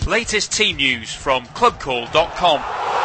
Latest team news from clubcall.com.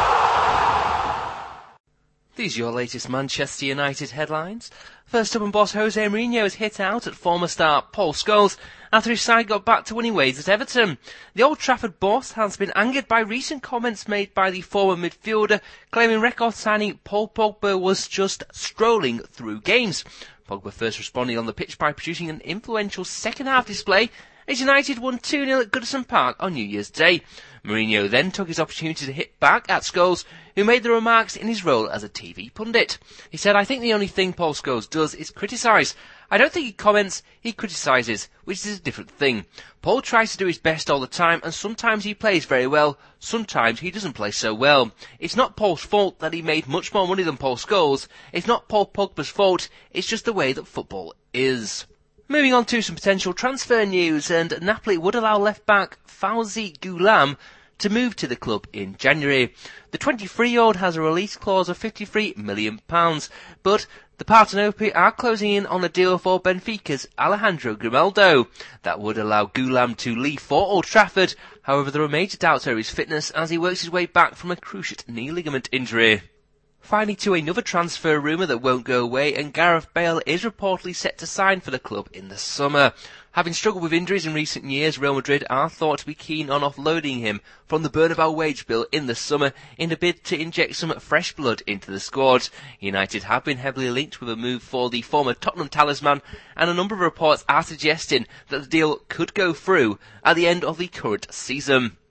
These are your latest Manchester United headlines. First up, and boss Jose Mourinho has hit out at former star Paul Scholes after his side got back to winning ways at Everton. The Old Trafford boss has been angered by recent comments made by the former midfielder, claiming record signing Paul Pogba was just strolling through games. Pogba first responding on the pitch by producing an influential second-half display as United won 2-0 at Goodison Park on New Year's Day. Mourinho then took his opportunity to hit back at Scholes, who made the remarks in his role as a TV pundit. He said, "I think the only thing Paul Scholes does is criticise. I don't think he comments, he criticises, which is a different thing. Paul tries to do his best all the time, and sometimes he plays very well, sometimes he doesn't play so well. It's not Paul's fault that he made much more money than Paul Scholes. It's not Paul Pogba's fault, it's just the way that football is." Moving on to some potential transfer news, and Napoli would allow left-back Fauzi Ghoulam to move to the club in January. The 23-year-old has a release clause of £53 million, but the Partenopi are closing in on a deal for Benfica's Alejandro Grimaldo. That would allow Ghoulam to leave for Old Trafford. However, there are major doubts over his fitness as he works his way back from a cruciate knee ligament injury. Finally, to another transfer rumour that won't go away, and Gareth Bale is reportedly set to sign for the club in the summer. Having struggled with injuries in recent years, Real Madrid are thought to be keen on offloading him from the Bernabeu wage bill in the summer in a bid to inject some fresh blood into the squad. United have been heavily linked with a move for the former Tottenham talisman, and a number of reports are suggesting that the deal could go through at the end of the current season.